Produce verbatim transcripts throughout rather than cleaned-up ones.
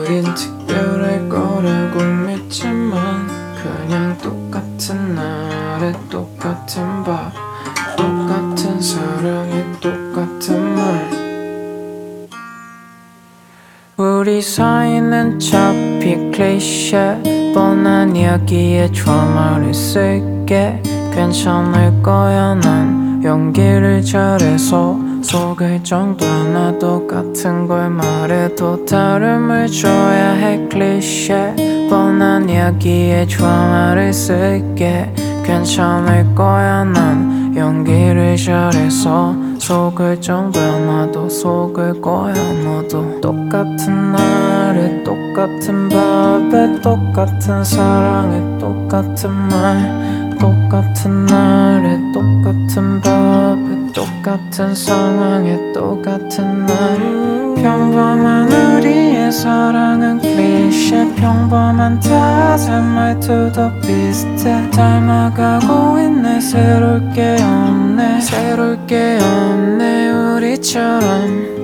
우린 특별할 거라고 믿지만 그냥 똑같은 날에 똑같은 밤 똑같은 사랑에 똑같은 말 우리 사이는 차피 클리셰 뻔한 이야기에 드라마를 쓸게 괜찮을 거야 난 연기를 잘해서 속을 정도야 나도 같은 걸 말해도 다름을 줘야 해 클리셰 뻔한 이야기에 드라마를 쓸게 괜찮을 거야 난 연기를 잘해서 속을 정도야 나도 속을 거야 너도 똑같은 날에 똑같은 밥에 똑같은 사랑에 똑같은 말 똑같은 날에 똑같은 밥에 똑같은 상황에 똑같은 날 평범한 우리의 사랑은 클리셰 평범한 다른 말투도 비슷해 닮아가고 있네 새로울 게 없네 새로울 게 없네 우리처럼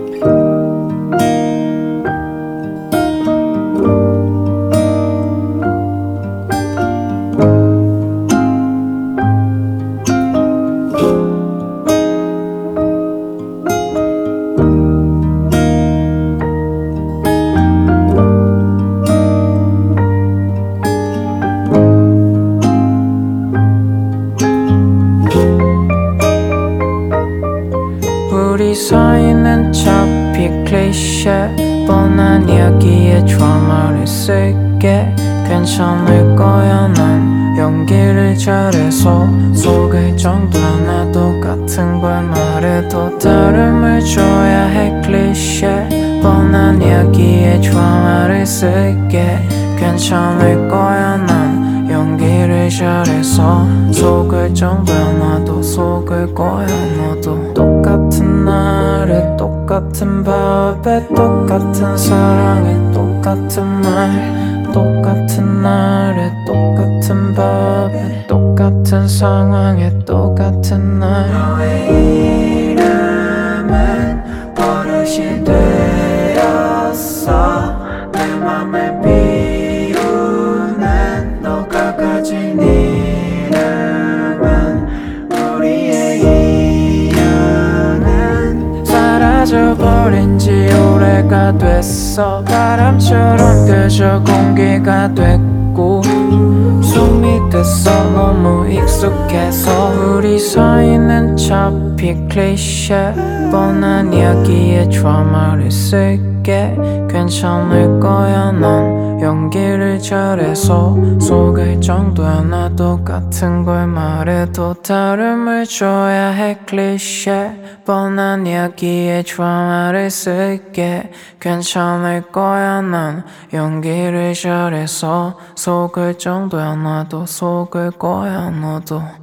우리 사이는 차피 클리셰 뻔한 이야기에 드라마를 쓸게 괜찮을 거야 난 연기를 잘해서 속을 정도야 나도 같은 걸 말해도 다름을 줘야 해 클리셰 뻔한 이야기에 드라마를 쓸게 괜찮을 거야 난 연기를 잘해서 속을 정도야 나도 속을 거야 너도 똑같은 날에 똑같은 밥에 똑같은 사랑에 똑같은 말 똑같은 날에 똑같은 밥에 똑같은 상황에 똑같은 날 너의 이름은 버릇이 되었어 내 맘을 비우는 너가 가진 이름은 우리의 인연은 사라져버린 지 오래가 됐어 바람처럼 그저 공기가 됐고 숨이 됐어 너무 익숙해서 우리 사이는 차피 클리셰 뻔한 이야기에 드라마를 쓸게 괜찮을 거야 난 연기를 잘해서 속을 정도야 나도 같은 걸 말해도 다름을 줘야 해 클리셰 뻔한 이야기에 드라마를 쓸게 괜찮을 거야 난 연기를 잘해서 속을 정도야 나도 속을 거야 너도